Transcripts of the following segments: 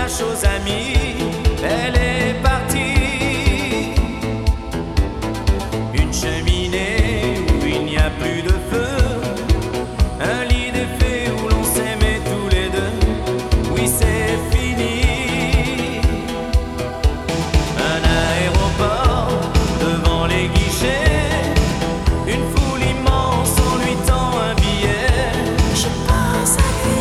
lâche aux amis, elle est partie. Une cheminée où il n'y a plus de feu, un lit défait où l'on s'aimait tous les deux, oui c'est fini. Un aéroport devant les guichets, une foule immense en lui tend un billet. Je pense à lui.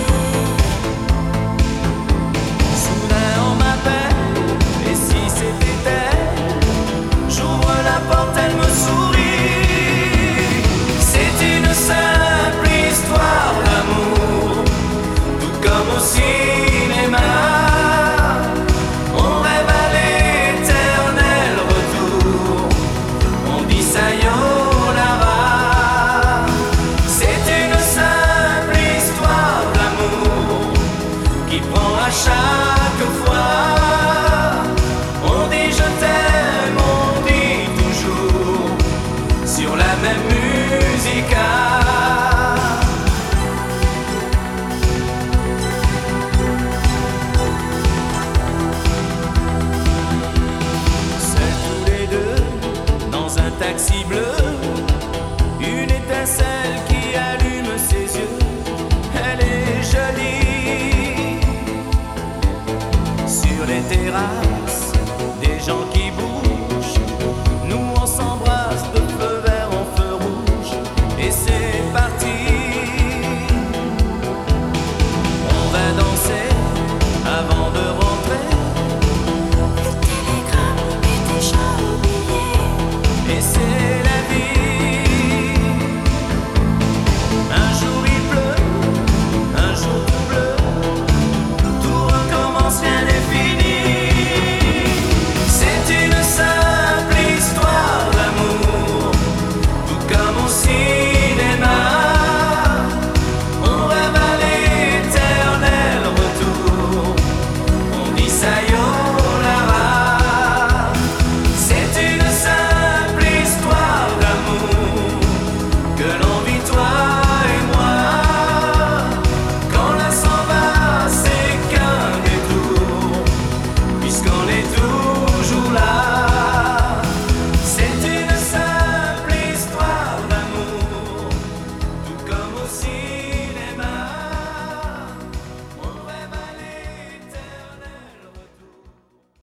Soudain on m'appelle, et si c'était elle? J'ouvre la porte, elle me sourit. C'est une simple histoire d'amour, tout comme au cinéma. On rêve à l'éternel retour, on dit sayonara. C'est une simple histoire d'amour qui prend à chaque fois. On dit je t'aime, on dit toujours sur la même musique. Seuls tous les deux dans un taxi bleu, une étincelle qui allume ses yeux. Elle est jolie. Sur les terrasses, des gens qui bougent.